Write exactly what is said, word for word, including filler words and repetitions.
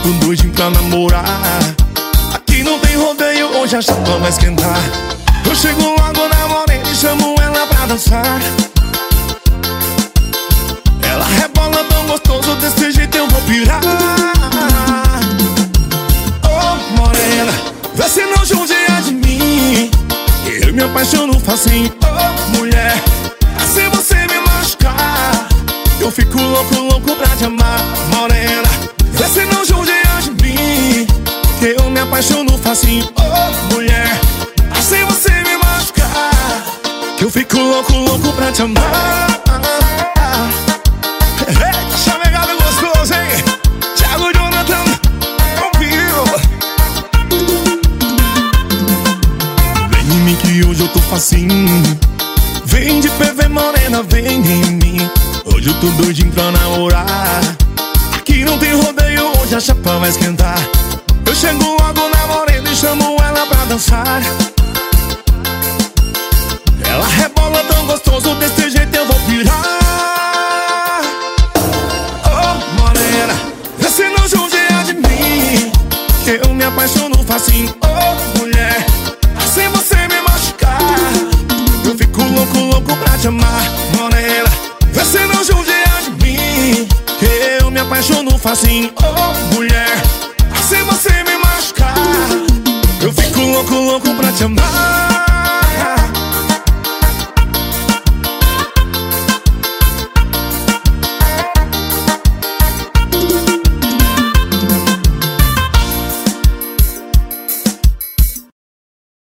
tô doidinho pra namorar. Aqui não tem rodeio, hoje a chapa vai esquentar. Eu chego logo na morena e chamo ela pra dançar. Ela rebola tão gostoso, desse jeito eu vou pirar. Oh, morena, vê se não judia de mim, eu me apaixono facinho. Oh, mulher, assim você me machucar, eu fico louco, louco pra te amar. Morena, vê se não judia de mim, que eu me apaixono facinho. Oh, mulher, assim você me machucar, que eu fico louco, louco pra te amar. Eita, chamegado gostoso, hein? Thiago Jonathan, ouviu? Vem em mim que hoje eu tô facinho. Vem de P V, morena, vem em mim. Hoje eu tô doidinho pra namorar. Aqui não tem rodeio, hoje a chapa vai esquentar. Eu chego logo na morena e chamo ela pra dançar. Ela rebola tão gostoso, desse jeito eu vou pirar. Oh, morena, vê se não judia de mim, que eu me apaixono facinho. Oh, mulher, assim você me machucar, eu fico louco, louco pra te amar. Morena, vê se não judia de mim, que eu me apaixono facinho. Oh, mulher, assim você me machucar, eu fico louco, louco pra te amar.